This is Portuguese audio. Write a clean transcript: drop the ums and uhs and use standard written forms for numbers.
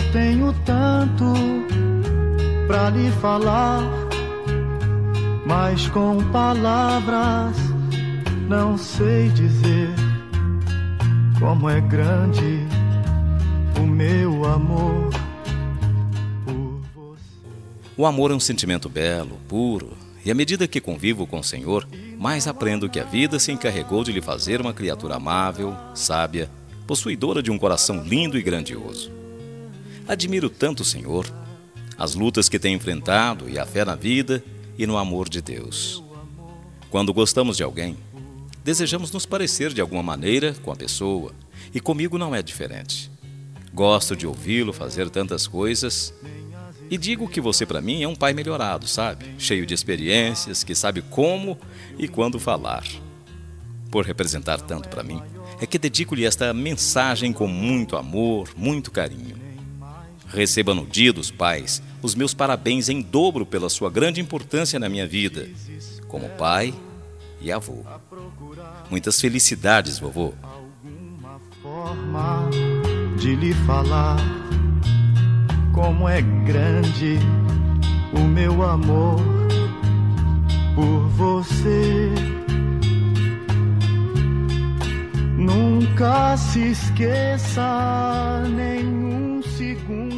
tenho tanto pra lhe falar, mas com palavras não sei dizer como é grande o meu amor por você. O amor é um sentimento belo, puro, e à medida que convivo com o Senhor, mais aprendo que a vida se encarregou de lhe fazer uma criatura amável, sábia, possuidora de um coração lindo e grandioso. Admiro tanto o Senhor, as lutas que tem enfrentado e a fé na vida e no amor de Deus. Quando gostamos de alguém, desejamos nos parecer de alguma maneira com a pessoa, e comigo não é diferente. Gosto de ouvi-lo fazer tantas coisas e digo que você para mim é um pai melhorado, sabe? Cheio de experiências, que sabe como e quando falar. Por representar tanto para mim, é que dedico-lhe esta mensagem com muito amor, muito carinho. Receba no Dia dos Pais os meus parabéns em dobro pela sua grande importância na minha vida, como pai e avô. Muitas felicidades, vovô. Alguma forma de lhe falar como é grande o meu amor por você. Nunca se esqueça nem um segundo